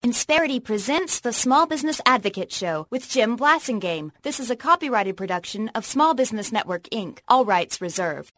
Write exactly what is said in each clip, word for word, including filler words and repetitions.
Insperity presents the Small Business Advocate Show with Jim Blasingame. This is a copyrighted production of Small Business Network, Incorporated. All rights reserved.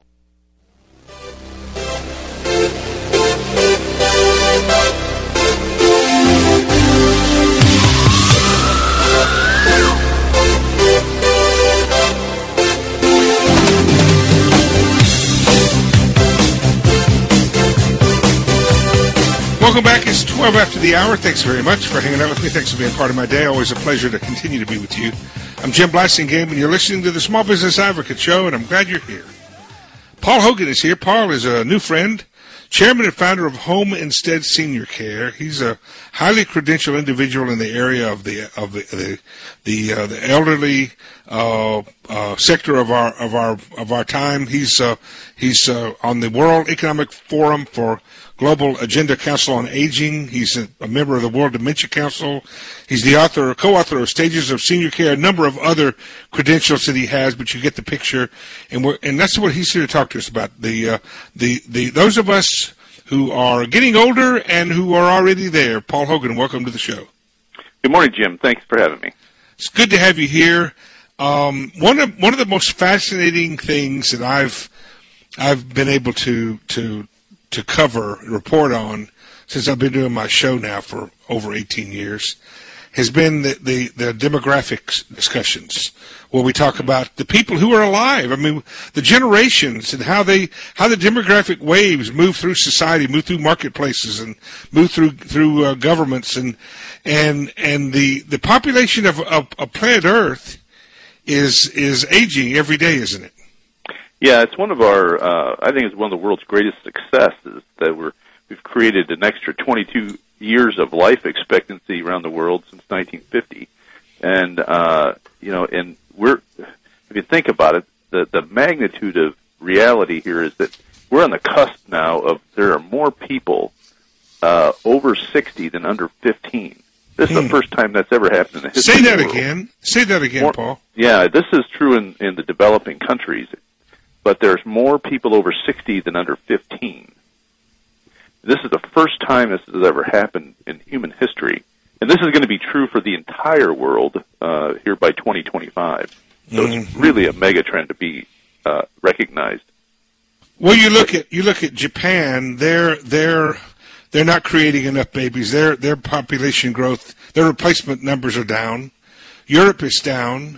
Welcome back. It's twelve after the hour. Thanks very much for hanging out with me. Thanks for being part of my day. Always a pleasure to continue to be with you. I'm Jim Blasingame, and you're listening to the Small Business Advocate Show, and I'm glad you're here. Paul Hogan is here. Paul is a new friend, chairman and founder of Home Instead Senior Care. He's a highly credentialed individual in the area of the of the the the, uh, the elderly uh, uh, sector of our of our of our time. He's uh, he's uh, on the World Economic Forum for Global Agenda Council on Aging. He's a, a member of the World Dementia Council. He's the author, co-author of Stages of Senior Care, a number of other credentials that he has, but you get the picture. And we're, and that's what he's here to talk to us about. The uh, the the those of us who are getting older and who are already there. Paul Hogan, welcome to the show. Good morning, Jim. Thanks for having me. It's good to have you here. Um, one of one of the most fascinating things that I've I've been able to to to cover, report on, since I've been doing my show now for over eighteen years, has been the, the, the demographics discussions, where we talk about the people who are alive. I mean, the generations and how they, how the demographic waves move through society, move through marketplaces, and move through through uh, governments, and and and the, the population of, of, of planet Earth is is aging every day, isn't it? Yeah, it's one of our, uh, I think it's one of the world's greatest successes that we're, we've created an extra twenty-two years of life expectancy around the world since nineteen fifty. And, uh, you know, and we're, if you think about it, the, the magnitude of reality here is that we're on the cusp now of there are more people uh, over sixty than under fifteen. This is hmm. the first time that's ever happened in the history Say that of the world. again. Say that again, more, Paul. Yeah, this is true in, in the developing countries. But there's more people over sixty than under fifteen. This is the first time this has ever happened in human history. And this is going to be true for the entire world uh, here by twenty twenty-five. So mm-hmm. it's really a mega trend to be uh, recognized. Well, you look at you look at Japan. They're they're they're not creating enough babies. Their their population growth, their replacement numbers are down. Europe is down.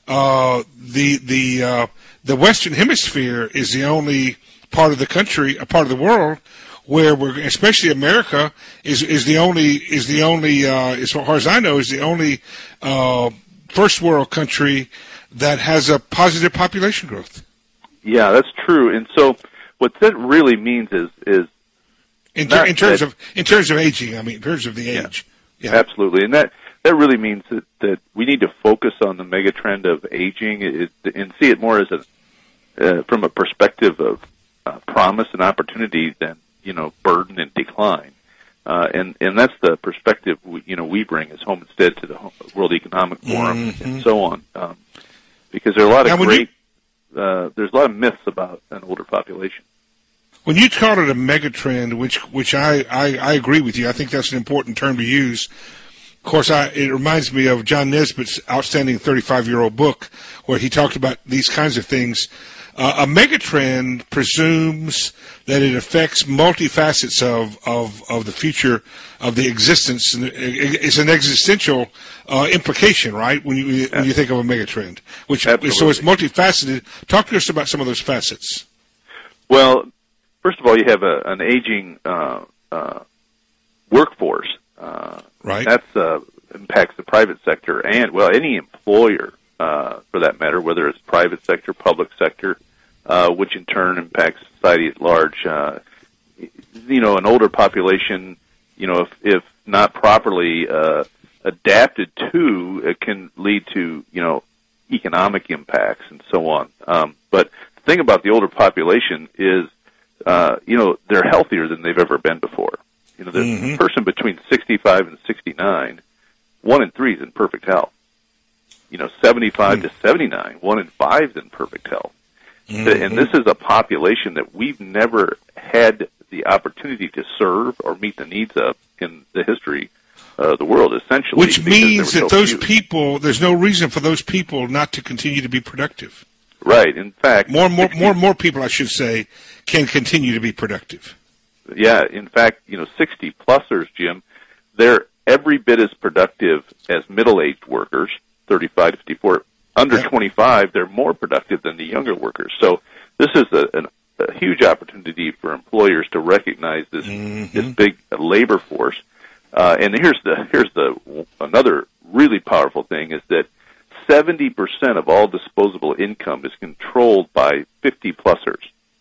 Uh, the the uh, the Western Hemisphere is the only part of the country, a part of the world, where we're, especially America, is is the only is the only uh, as far as I know, is the only uh, first world country that has a positive population growth. Yeah, that's true. And so, what that really means is is in, ter- in terms that, of in terms of aging. I mean, in terms of the age. Yeah, yeah. Absolutely, and that. That really means that, that we need to focus on the megatrend of aging it, and see it more as a uh, from a perspective of uh, promise and opportunity than you know burden and decline. Uh, and and that's the perspective we, you know we bring as Home Instead to the World Economic Forum mm-hmm. and so on, um, because there are a lot of now, great you, uh, there's a lot of myths about an older population. When you call it a megatrend, which which I, I, I agree with you, I think that's an important term to use. Of course, I, it reminds me of John Nesbitt's outstanding thirty-five-year-old book where he talked about these kinds of things. Uh, a megatrend presumes that it affects multifacets of, of, of the future of the existence. It's an existential uh, implication, right, when you, yeah. when you think of a megatrend. Which, Absolutely. So it's multifaceted. Talk to us about some of those facets. Well, first of all, you have a, an aging uh, uh, workforce. Uh, right. That's uh, impacts the private sector and, well, any employer, uh, for that matter, whether it's private sector, public sector, uh, which in turn impacts society at large. Uh, you know, an older population, you know, if, if not properly uh, adapted to, it can lead to, you know, economic impacts and so on. Um, but the thing about the older population is, uh, you know, they're healthier than they've ever been before. You know, the mm-hmm. person between sixty-five and sixty-nine, one in three is in perfect health. You know, seventy-five mm-hmm. to seventy-nine, one in five is in perfect health. Mm-hmm. And this is a population that we've never had the opportunity to serve or meet the needs of in the history uh, the world, essentially. Which means that so those few. people, there's no reason for those people not to continue to be productive. Right. In fact, more and more, more and more people, I should say, can continue to be productive. Yeah. In fact, you know, sixty-plussers, Jim, they're every bit as productive as middle-aged workers, thirty-five to fifty-four. Under yeah. twenty-five, they're more productive than the younger workers. So this is a, an, a huge opportunity for employers to recognize this mm-hmm. this big labor force. Uh, and here's the here's the another really powerful thing is that seventy percent of all disposable income is controlled by fifty-plussers.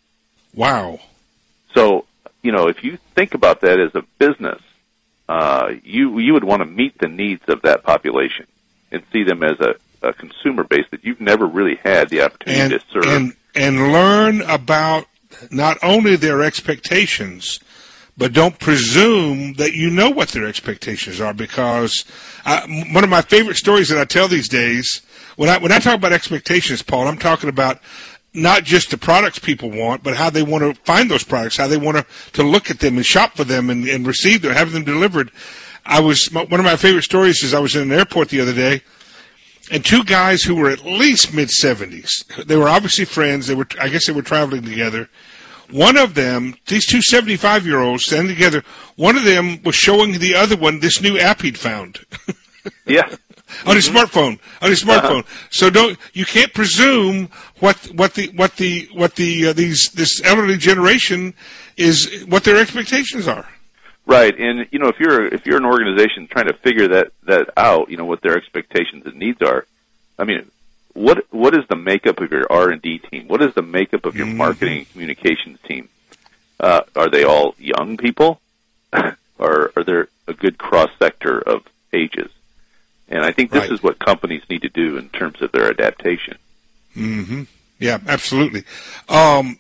Wow. So, you know, if you think about that as a business, uh, you you would want to meet the needs of that population and see them as a, a consumer base that you've never really had the opportunity and, to serve. And, and learn about not only their expectations, but don't presume that you know what their expectations are, because I, one of my favorite stories that I tell these days, when I when I talk about expectations, Paul, I'm talking about not just the products people want, but how they want to find those products, how they want to, to look at them and shop for them and, and receive them, have them delivered. I was one of my favorite stories is I was in an airport the other day, and two guys who were at least mid seventies. They were obviously friends. They were, I guess, they were traveling together. One of them, these two seventy-five-year-olds standing together, one of them was showing the other one this new app he'd found. Yeah. On his Mm-hmm. smartphone, on his smartphone. Uh-huh. So don't you can't presume what what the what the what the uh, these this elderly generation is what their expectations are. Right, and you know if you're if you're an organization trying to figure that that out, you know what their expectations and needs are. I mean, what what is the makeup of your R and D team? What is the makeup of your mm-hmm. marketing and communications team? Uh, are they all young people, or are there a good cross sector of ages? And I think this right. is what companies need to do in terms of their adaptation. Mm-hmm. Yeah, absolutely. Um,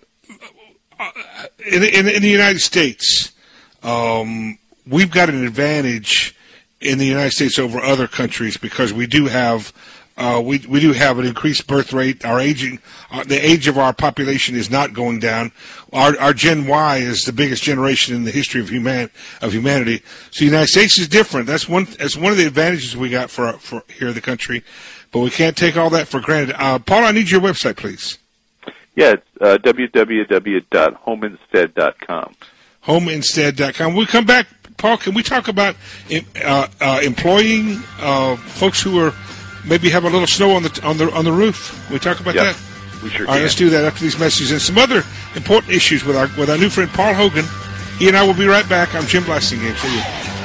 in, in, in the United States, um, we've got an advantage in the United States over other countries because we do have uh, we we do have an increased birth rate. Our aging, uh, the age of our population is not going down. Our our Gen Y is the biggest generation in the history of human of humanity. So the United States is different. That's one that's one of the advantages we got for for here in the country. But we can't take all that for granted. Uh, Paul, I need your website, please. Yeah, it's uh, w w w dot home instead dot com. home instead dot com. When we come back, Paul, can we talk about uh, uh, employing uh, folks who are maybe have a little snow on the on the on the roof? Can we talk about yep, that? We sure All right, can. let's do that after these messages and some other important issues with our with our new friend Paul Hogan. He and I will be right back. I'm Jim Blasingame. See you.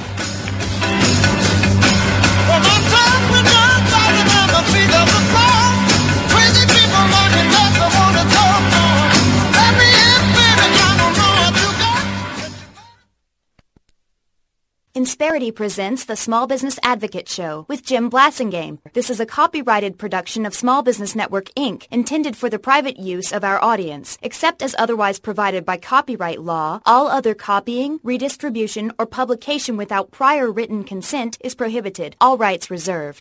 Insperity presents the Small Business Advocate Show with Jim Blasingame. This is a copyrighted production of Small Business Network, Incorporated, intended for the private use of our audience. Except as otherwise provided by copyright law, all other copying, redistribution, or publication without prior written consent is prohibited. All rights reserved.